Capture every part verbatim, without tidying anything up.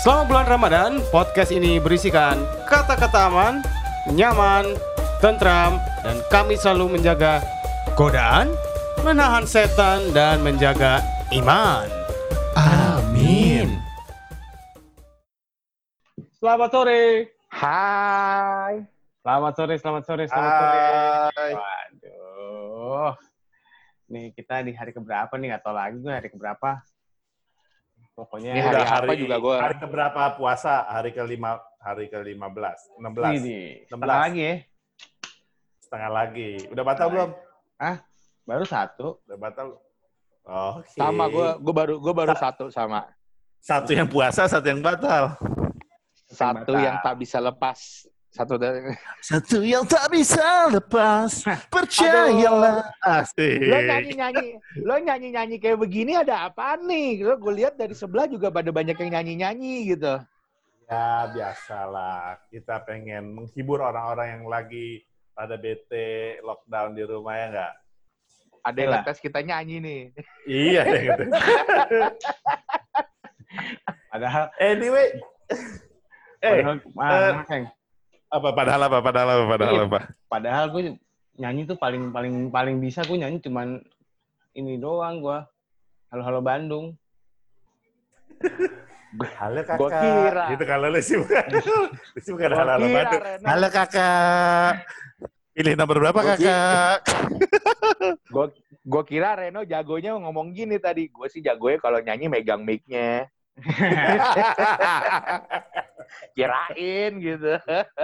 Selama bulan Ramadan, podcast ini berisikan kata-kata aman, nyaman, tentram, dan kami selalu menjaga godaan, menahan setan, dan menjaga iman. Amin. Selamat sore. Hai. Selamat sore, selamat sore, selamat sore. Hai. Waduh. Nih kita di hari keberapa nih? Nggak tahu lagi gue hari keberapa. Pokoknya Ini hari Udah apa hari, juga gue. hari keberapa puasa? Hari kelima, hari ke lima belas, enam belas, Ini enam setengah belas lagi ya. Setengah lagi. Udah batal belum? Ah, baru satu. Udah batal. Oke. Sama gue, gue baru gue baru satu sama. Satu yang puasa, satu yang batal. Satu batal. yang tak bisa lepas. Satu dari Satu yang tak bisa lepas. Percayalah. Asik. lo nyanyi nyanyi, lo nyanyi nyanyi kayak begini ada apa nih? Lo gue lihat dari sebelah juga pada banyak yang nyanyi nyanyi gitu. Ya biasalah. Kita pengen menghibur orang-orang yang lagi pada bete, lockdown di rumah ya nggak? Ada yang Lah. ngetes kita nyanyi nih. Iya deh gitu. Padahal, Anyway. Eh, padahal, ah, Keng. apa padahal apa padahal apa padahal Iya. apa? Padahal gue nyanyi tuh paling paling paling bisa gue nyanyi cuman ini doang gue. Halo-halo Bandung. Halo kakak. Gua kira. Gitu kalau lu sih bukan. Lu sih bukan Gua halo-halo kira, Bandung. Reno. Halo kakak. Pilih nomor berapa Gua kakak? Gue gue kira Reno jagonya ngomong gini tadi. Gue sih jagonya kalau nyanyi megang mic-nya. Kirain gitu.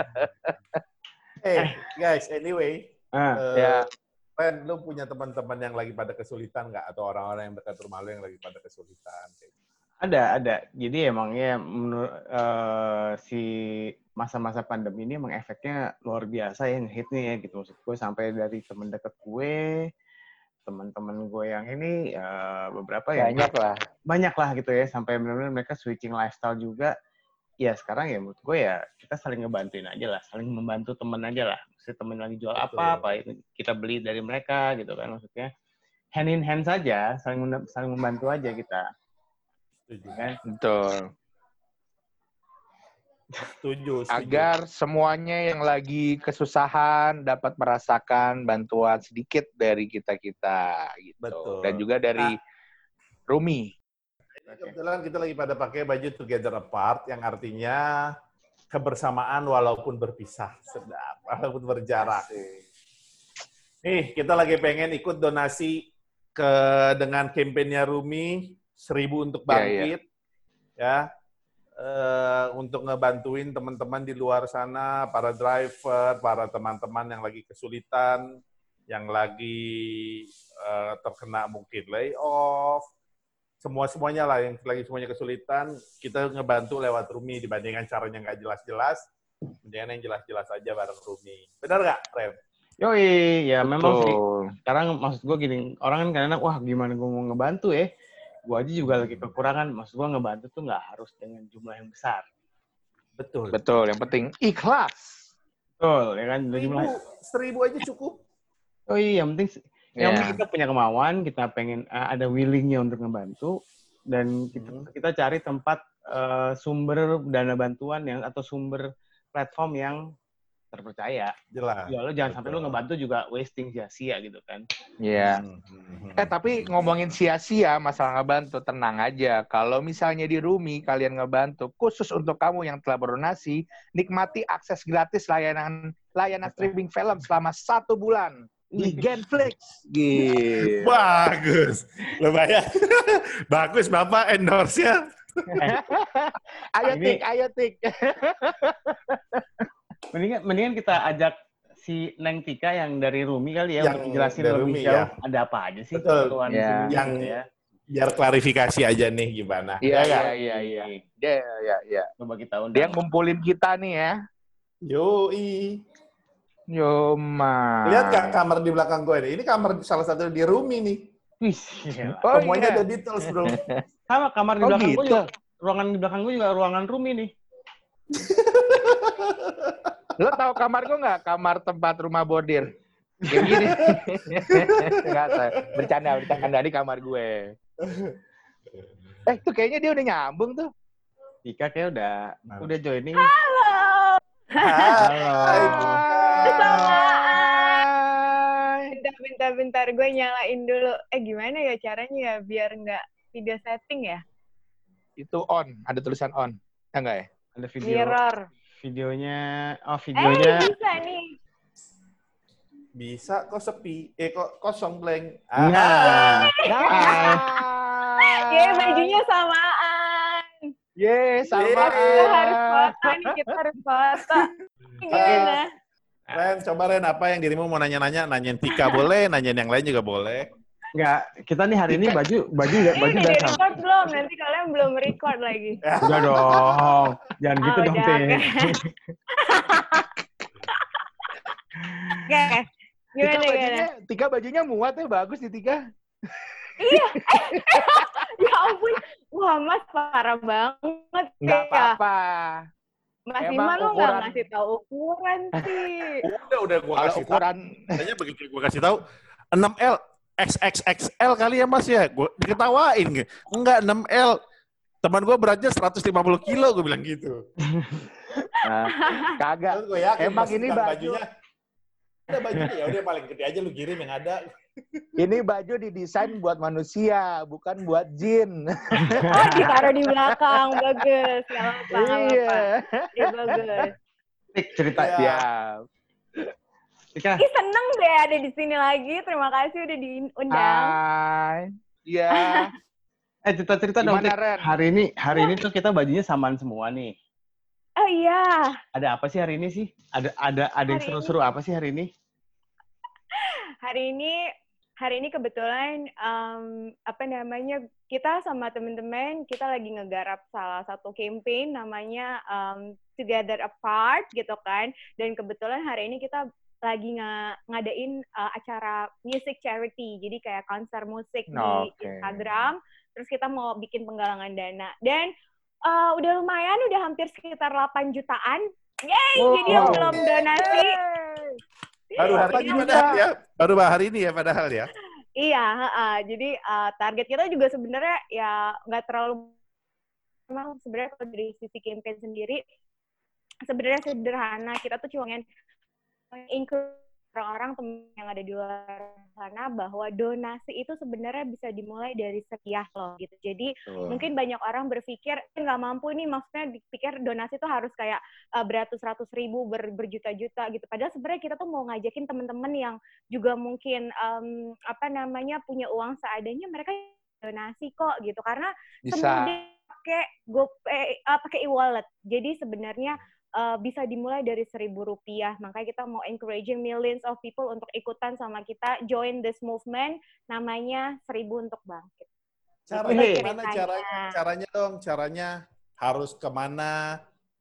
Eh guys, anyway. Ah, eh, Ya. Ren, lu punya teman-teman yang lagi pada kesulitan nggak? Atau orang-orang yang dekat rumah lu yang lagi pada kesulitan? ada, ada. Jadi emangnya menurut eh, si masa-masa pandemi ini emang efeknya luar biasa ya ngehit nih ya gitu. Maksud gue sampai dari temen deket gue, teman-teman gue yang ini eh, beberapa yang Banyak lah. banyak lah gitu ya, sampai benar-benar mereka switching lifestyle juga. Ya sekarang ya menurut gue ya kita saling ngebantuin aja lah, saling membantu temen aja lah. Maksudnya temen lagi jual Betul. apa, apa itu kita beli dari mereka gitu kan. Maksudnya hand in hand saja, saling mem- saling membantu aja kita. Setuju. Kan? Betul. Setuju, setuju. Agar semuanya yang lagi kesusahan dapat merasakan bantuan sedikit dari kita-kita gitu. Betul. Dan juga dari Rumi. Kebetulan kita lagi pada pakai baju Together Apart yang artinya kebersamaan walaupun berpisah. Sedap, walaupun berjarak. Nih, kita lagi pengen ikut donasi ke dengan kampanye Rumi seribu untuk Iya, iya. bangkit. Ya. Eh, untuk ngebantuin teman-teman di luar sana, para driver, para teman-teman yang lagi kesulitan, yang lagi eh, terkena mungkin layoff, semua-semuanya lah yang lagi semuanya kesulitan, kita ngebantu lewat Rumi dibandingkan caranya nggak jelas-jelas, mendingan yang jelas-jelas aja bareng Rumi. Benar nggak, Rem? Yoi, ya memang sih. Betul. Sekarang maksud gue gini, orang kan kadang-kadang, wah gimana gue mau ngebantu ya. Gue aja juga lagi kekurangan, maksud gue ngebantu tuh nggak harus dengan jumlah yang besar. Betul. Betul. Yang penting ikhlas. Betul, ya kan? Jumlah, Seribu, seribu aja cukup. oh iya, yang penting, yang Ya. penting kita punya kemauan, kita pengen uh, ada willingnya untuk ngebantu, dan kita, Hmm. kita cari tempat uh, sumber dana bantuan yang atau sumber platform yang terpercaya. Jelas. Ya lo jangan sampai Betul. lo ngebantu juga wasting sia-sia gitu kan. Iya. Hmm, hmm, hmm. Eh tapi ngomongin sia-sia masalah ngebantu, tenang aja. Kalau misalnya di Rumi kalian ngebantu, khusus untuk kamu yang telah berdonasi, nikmati akses gratis layanan layanan streaming film selama satu bulan di Genflix. Gitu. Bagus. Lumayan. Bagus Bapak endorse-nya. Ayo Ini- tik, ayo tik. Mendingan, mendingan kita ajak si Neng Tika yang dari Rumi kali ya Yang untuk jelasin dari lebih Rumi, jauh ya. ada apa aja sih Betul. keperluan Ya. si Rumi Yang- gitu ya. Biar klarifikasi aja nih gimana. Iya, Ya nggak? iya, iya, iya. Iya, iya, iya. Coba kita undang. Dia yang ngumpulin kita nih ya. Yoi. Yoma. Lihat nggak kamar di belakang gue ini? Ini kamar salah satu di Rumi nih. Wih, gila. Oh, Semuanya iya. ada details, bro. Sama kamar di Oh, belakang gue gitu. juga, ruangan di belakang gue juga ruangan Rumi nih. Lo tahu kamar gue nggak? Kamar tempat rumah bordir. Kayak gini. Nggak tahu. Bercanda, bercanda di kamar gue. Eh, tuh kayaknya dia udah nyambung tuh. Tika kayak udah Nah. udah joining. Halo. Halo. Hai. Bentar, bentar, bentar. Gue nyalain dulu. Eh, gimana ya caranya ya biar nggak video setting ya? Itu on, ada tulisan on. Ya enggak ya? Ada video Mirror. videonya. Oh, Eh, videonya. bisa nih. Bisa kok sepi. Eh kok kosong blank. Nah. Nah. Ya, bajunya samaan. Ye, sama. Kita harus foto nih, kita harus foto. Gimana? Ren, coba Ren, apa yang dirimu mau nanya-nanya? Nanyain Tika boleh, nanyain yang lain juga boleh. Enggak, kita nih hari ini baju baju udah Ini baju udah udah di sama. record belum? Nanti kalian belum record lagi. Udah dong. Jangan Ah, gitu dong, udah, Teh. oke. Oke. Tika Gimana, gimana? bajunya, Tika bajunya muat ya, bagus di Tika. Iya. Ya ampun. Wah, Mas parah banget. Enggak ya. apa-apa. Mas Emang Iman lo nggak ukuran- ngasih tahu ukuran sih. Udah, udah gua Kalau kasih tahu. ukuran Katanya begitu gua kasih tahu enam L X X X L kali ya Mas ya. Gua diketawain. Enggak enam L. Teman gua beratnya seratus lima puluh kilo, gua bilang gitu. nah, kagak. Terus gua yakin Emang pas ini bukan baju- bajunya. Ada bajunya ya udah paling gede aja lu kirim yang ada. Ini baju didesain buat manusia, bukan buat jin. Oh, ditaruh di belakang. Bagus. Nggak apa-apa, nggak apa-apa. Iya. Ya, bagus. Tik, cerita. Iya. Siap. Tika, Ih, seneng deh ada di sini lagi. Terima kasih udah diundang. Hai. Iya. eh cerita-cerita dong, Gimana, Tik. Ren? Hari ini hari ini tuh kita bajunya samaan semua nih. Oh iya. Ada apa sih hari ini sih? Ada ada ada yang Hari seru-seru apa sih hari ini? Hari ini hari ini kebetulan em, apa namanya kita sama teman-teman kita lagi ngegarap salah satu campaign namanya em, Together Apart gitu kan, dan kebetulan hari ini kita lagi nga- ngadain uh, acara music charity, jadi kayak konser musik di Oke. Instagram, terus kita mau bikin penggalangan dana dan uh, udah lumayan, udah hampir sekitar delapan jutaan. Yeay, Wow. jadi yang belum donasi. Baru hari ini padahal ya. Baru hari ini ya padahal ya. Iya, heeh. Jadi uh, target kita juga sebenarnya ya nggak terlalu, memang sebenarnya kalau dari sisi campaign sendiri sebenarnya sederhana. Kita tuh cuma ingin include orang-orang teman yang ada di luar sana bahwa donasi itu sebenarnya bisa dimulai dari sekian loh gitu. Jadi Tuh. mungkin banyak orang berpikir nggak mampu nih, maksudnya dipikir donasi itu harus kayak uh, beratus-ratus ribu, ber, berjuta-juta gitu. Padahal sebenarnya kita tuh mau ngajakin teman-teman yang juga mungkin um, apa namanya punya uang seadanya, mereka donasi kok gitu. Karena Bisa. semudah pakai GoPay, uh, pakai e-wallet. Jadi sebenarnya Uh, bisa dimulai dari seribu rupiah. Makanya kita mau encouraging millions of people untuk ikutan sama kita, join this movement, namanya Seribu Untuk Bangkit. Caranya Itu gimana ceritanya. caranya? Caranya dong, caranya harus kemana?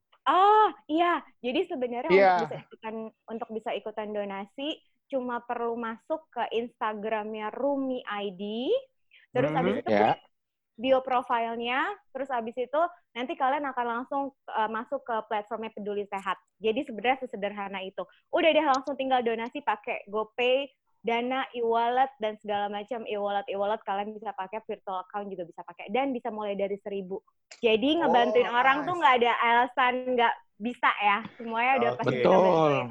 Oh iya, jadi sebenarnya Iya. untuk bisa ikutan untuk bisa ikutan donasi, cuma perlu masuk ke Instagramnya Rumi I D, terus Hmm, abis itu ya. klik bio profilnya, terus abis itu nanti kalian akan langsung uh, masuk ke platformnya Peduli Sehat. Jadi sebenarnya sesederhana itu. Udah deh, langsung tinggal donasi pakai GoPay, Dana, e-wallet, dan segala macam e-wallet. E-wallet kalian bisa pakai, virtual account juga bisa pakai. Dan bisa mulai dari seribu. Jadi ngebantuin Oh, orang nice. tuh nggak ada alasan nggak bisa ya. Semuanya udah Oke. pasti kita Betul. bantuin.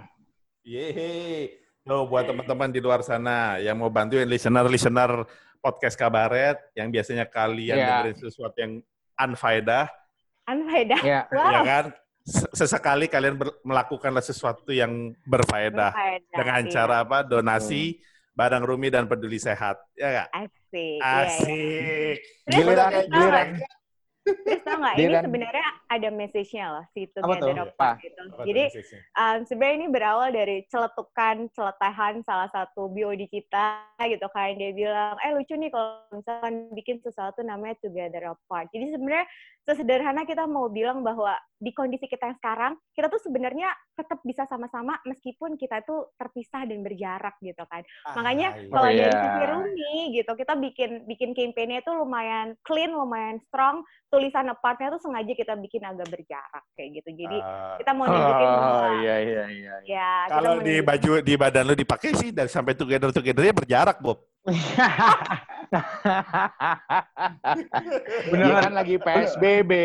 Yeay. Tuh buat teman-teman di luar sana yang mau bantuin listener-listener podcast Kabaret yang biasanya kalian Iya. dengerin sesuatu yang unfaedah, Unfaedah. Ya. Wow. ya kan? Sesekali kalian ber- melakukanlah sesuatu yang berfaedah Berfaedah, dengan iya. cara apa? Donasi Barang Rumi dan Peduli Sehat, ya nggak? Asik. Iya, iya. Asik. Terus Giliran, terus tau giliran. nggak? Terus tau nggak, ini Giliran. sebenarnya ada message-nya loh, si Apa tuh? Together Apart gitu. Apa tuh Jadi message-nya? um, sebenarnya ini berawal dari celetukan, celetahan salah satu B O D kita gitu kan. Dia bilang, eh lucu nih kalau misalkan bikin sesuatu namanya Together Apart. Jadi sebenarnya sesederhana kita mau bilang bahwa di kondisi kita yang sekarang, kita tuh sebenarnya tetap bisa sama-sama meskipun kita tuh terpisah dan berjarak gitu kan. Makanya Ah, iya. kalau Oh, dari iya. sisi Rumi gitu, kita bikin bikin campaign-nya itu lumayan clean, lumayan strong. Tulisan apart-nya tuh sengaja kita bikin agak berjarak kayak gitu. Jadi Ah, kita mau nunjukin bahwa Oh, iya, iya, iya. ya kita kalau mau di nunjukin- baju di badan lu dipakai sih dari sampai together togethernya berjarak, Bob. Beneran lagi P S B B.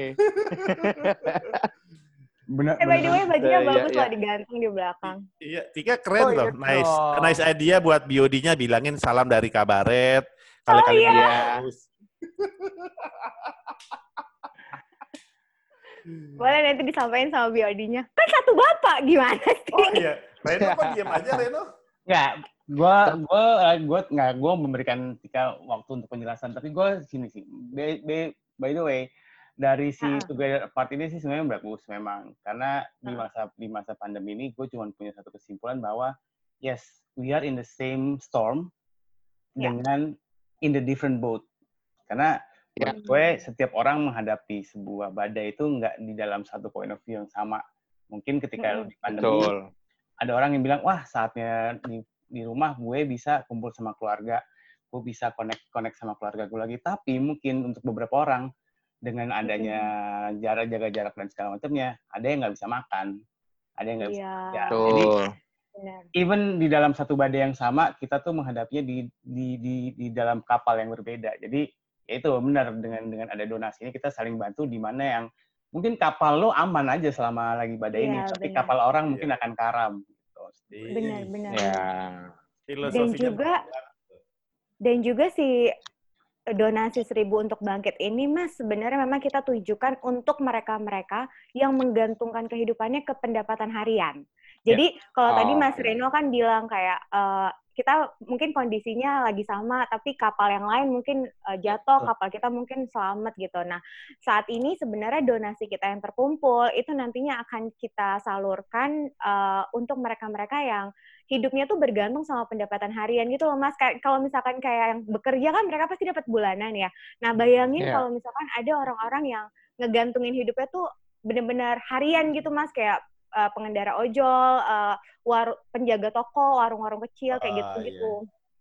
Bener, Eh, by the way, bajunya Iya, bagus iya. loh digantung di belakang. Iya, Tika keren Oh, iya loh. Nice, dong. nice idea buat B O D-nya bilangin salam dari Kabaret. Oh, Kali-kali iya. bagus. Boleh nanti disampaikan sama B O D-nya. Kan satu bapak, gimana sih? Oh iya, Reno kok diam aja Reno? Nggak, gue gue gue nggak gue memberikan Tika waktu untuk penjelasan, tapi gue sini sih. By, by, by the way, dari si Uh-uh. Together Apart ini sih sebenarnya bagus memang, karena di Uh-uh. masa di masa pandemi ini gue cuma punya satu kesimpulan bahwa yes, we are in the same storm Ya. dengan in the different boat. Karena Ya. menurut gue setiap orang menghadapi sebuah badai itu nggak di dalam satu point of view yang sama. Mungkin ketika Mm-mm. di pandemi Betul. ada orang yang bilang, wah saatnya di, di rumah gue bisa kumpul sama keluarga, gue bisa connect connect sama keluarga gue lagi. Tapi mungkin untuk beberapa orang dengan adanya jarak, jaga jarak dan segala macamnya, ada yang nggak bisa makan, ada yang nggak bisa Iya. kerja. Jadi Betul. Benar. even di dalam satu badai yang sama, kita tuh menghadapinya di di di, di dalam kapal yang berbeda. Jadi ya itu benar, dengan dengan ada donasi ini kita saling bantu, di mana yang mungkin kapal lo aman aja selama lagi badai Iya, ini, tapi benar. kapal orang Iya. mungkin akan karam. Gitu. Benar, benar. Ya. Dan Filosofinya juga benar. dan juga si donasi seribu untuk bangkit ini, Mas, sebenarnya memang kita tujukan untuk mereka-mereka yang menggantungkan kehidupannya ke pendapatan harian. Jadi kalau Oh, tadi Mas oke. Reno kan bilang kayak eh, kita mungkin kondisinya lagi sama, tapi kapal yang lain mungkin eh, jatuh, kapal kita mungkin selamat gitu. Nah, saat ini sebenarnya donasi kita yang terkumpul itu nantinya akan kita salurkan eh, untuk mereka-mereka yang hidupnya tuh bergantung sama pendapatan harian gitu loh, Mas. Kayak kalau misalkan kayak yang bekerja kan mereka pasti dapat bulanan ya. Nah, bayangin Iya. kalau misalkan ada orang-orang yang ngegantungin hidupnya tuh benar-benar harian gitu, Mas, kayak uh, pengendara ojol, uh, war- penjaga toko, warung-warung kecil kayak Ah, gitu-gitu.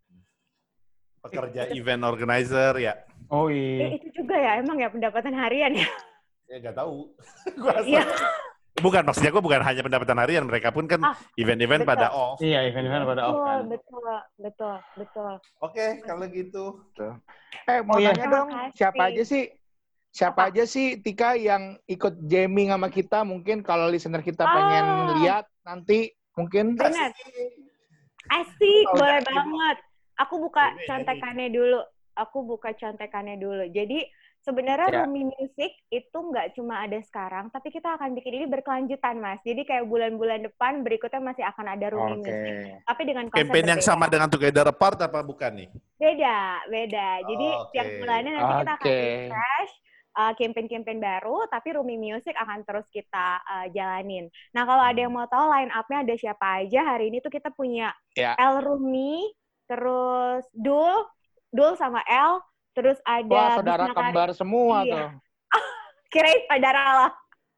Pekerja event organizer ya. Oh Eh, iya. itu juga ya, emang ya pendapatan harian ya. Ya nggak tahu. Gua asal- Iya. Bukan, maksudnya gue bukan hanya pendapatan harian, mereka pun kan Ah, event-event betul. pada off. Iya, event-event pada off Betul, kan. betul, betul, betul. Oke, kalau gitu. Eh, mau Oh, iya. tanya Terima dong, kasih. siapa aja sih? Siapa Apa? aja sih, Tika, yang ikut jamming sama kita? Mungkin kalau listener kita Ah. pengen lihat nanti, mungkin. Benar. Asik, Oh, boleh yakin. banget. Aku buka Ini, ini. contekannya dulu. Aku buka contekannya dulu. Jadi sebenarnya Ya. Rumi Music itu nggak cuma ada sekarang, tapi kita akan bikin ini berkelanjutan, Mas. Jadi kayak bulan-bulan depan berikutnya masih akan ada Rumi Oke. Music, tapi dengan konsep Campaign yang berbeda. sama dengan Together Apart apa bukan nih? Beda, beda. Jadi Oke. tiap bulannya nanti kita akan Oke. refresh uh, campaign-campaign baru, tapi Rumi Music akan terus kita uh, jalanin. Nah, kalau ada yang mau tahu line up-nya ada siapa aja, hari ini tuh kita punya Ya. El Rumi, terus Dul, Dul sama El, terus ada Wah, saudara Bisma Kari- kembar semua Iya. tuh. Kirain saudara lo.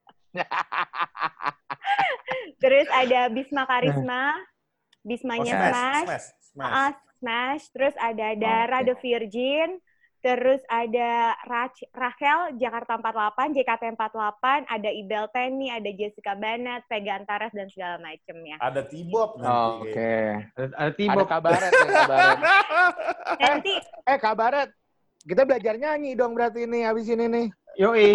Terus ada Bisma Karisma, Bismanya Oh, Smash, smash, smash. Ah, Smash, terus ada Dara Oke. The Virgin, terus ada Rach, Rachel Jakarta empat puluh delapan, J K T empat puluh delapan, ada Ibel Penny, ada Jessica Banat, Vega Antares dan segala macemnya. Ada T-Bob nanti. Oke. Ada, ada Ada Tibok. kabaret ya, kabaret. Nanti Eh, kabaret. Kita belajar nyanyi dong berarti ini, habis ini nih. Yoi.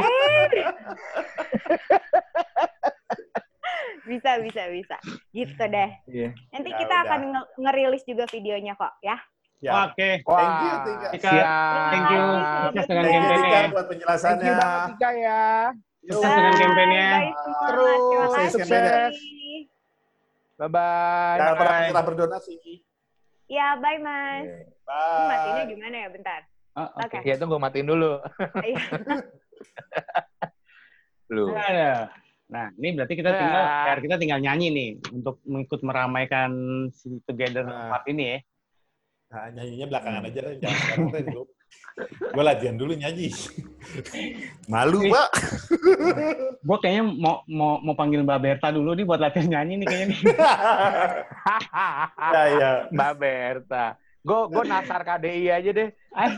bisa bisa bisa gitu deh. Iya. Nanti Ya kita udah. akan nge- ngerilis juga videonya kok ya. Ya. Oke. Thank you, Tika. Tika, Siap. thank you. Terima Sukses kasih. dengan Thank you, campaign-nya. Tika, ya. buat Thank penjelasannya. you banget, Tika ya. Sukses dengan campaign-nya. Bye semua. Terus, Terima kasih. sukses. Bye-bye. Jangan pernah Bye. menyerah berdonasi. Ya, bye Mas. Ini Bye. matinya gimana ya? Bentar. Oh, Oke. Ya, tunggu matiin dulu. Iya. Lu. Ada. Nah, ini berarti kita Ya. tinggal, ya, kita tinggal nyanyi nih untuk mengikut meramaikan si Together Nah. Apart ini ya. Nah, nyanyinya belakangan aja deh, jangan sekarang Ren, bro. Gue latihan dulu nyanyi. Malu, Pak. Gue kayaknya mau mau mau panggil Mbak Berta dulu nih buat latihan nyanyi nih kayaknya nih. Ya, ya. Mbak Berta. Gue gue nasar K D I aja deh.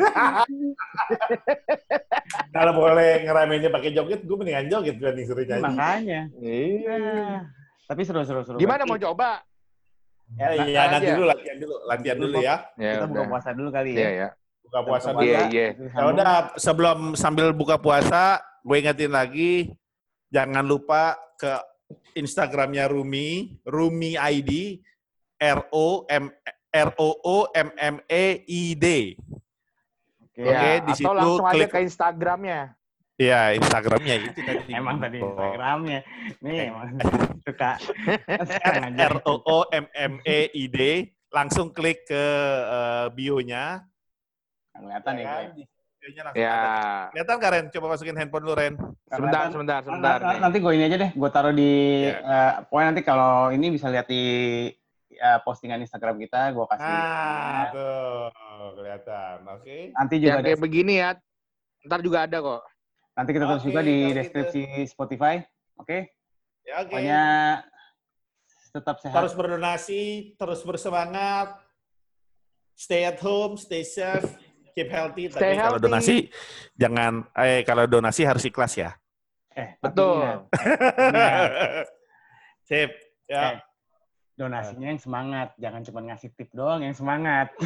Kalau boleh ngerameinnya pakai joget, gue mendingan joget dibanding suruh nyanyi. Makanya. Iya. Nah, tapi seru-seru seru. Gimana mau coba? Ya, Eh, nah, iya, nanti aja. dulu latihan dulu, latihan dulu ya. Ya kita buka udah. puasa dulu kali Iya ya. ya. Buka puasa Buka dulu. Iya, Ya iya. Itu Ya sambung. udah, sebelum sambil buka puasa, gue ingetin lagi, jangan lupa ke Instagramnya Rumi, Rumi I D, R O M R O O M M E I D. Oke. Oke, Ya, di atau situ langsung aja klik. ke Instagramnya. Ya, Instagramnya itu tadi. Emang tadi Oh. Instagramnya. Nih, Eh. emang suka. Sekarang aja. R O O M M E I D, langsung klik ke uh, bio-nya. Kelihatan ya, kan? gue. Di bio-nya langsung Ya. ada. Kelihatan kan, Ren? Coba masukin handphone lu, Ren. Sebentar, sebentar, sebentar Nanti, nih. nanti gue ini aja deh, gue taruh di, Ya. eh, pokoknya nanti kalau ini bisa lihat di ya, postingan Instagram kita, gue kasih. Ah, tuh, kelihatan. Oke. Nanti juga Yang ada, kayak begini ya. Ntar juga ada kok. nanti kita tulis Oke, juga di kalau deskripsi Spotify, oke? Ya, oke. Pokoknya tetap sehat. Terus berdonasi, terus bersemangat. Stay at home, stay safe, keep healthy. Stay Tapi kalau healthy. donasi jangan eh kalau donasi harus ikhlas ya. Eh, tapi Betul. ingat, eh, ingat, Sip. Ya. eh, donasinya yang semangat, jangan cuma ngasih tip doang yang semangat.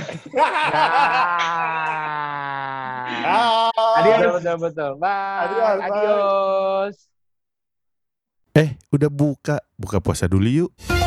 Nah. Ah. Betul, betul, betul. Bye. Adios, bye. Adios. Eh, udah buka. Buka puasa dulu yuk.